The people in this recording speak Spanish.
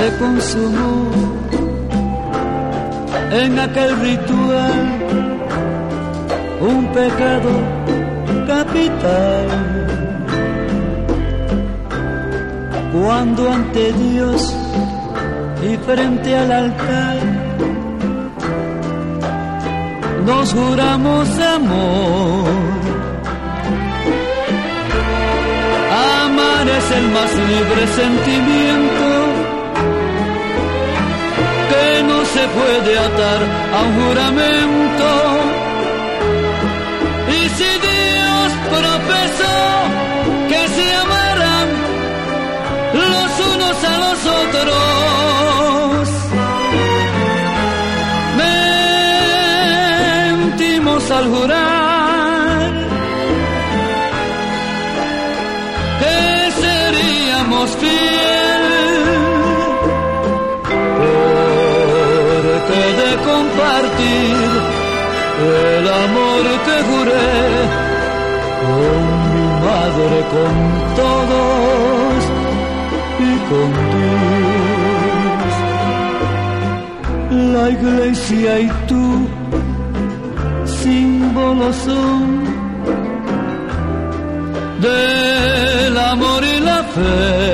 se consumó en aquel ritual un pecado capital. Cuando ante Dios y frente al altar nos juramos amor, amar es el más libre sentimiento que no se puede atar a un juramento. Y si Dios profesó que se amarán los unos a los otros, mentimos al jurar que seríamos fieles, porque de compartir el amor que juré con mi madre, con todos y con Dios. La iglesia y tú, símbolos son del amor y la fe.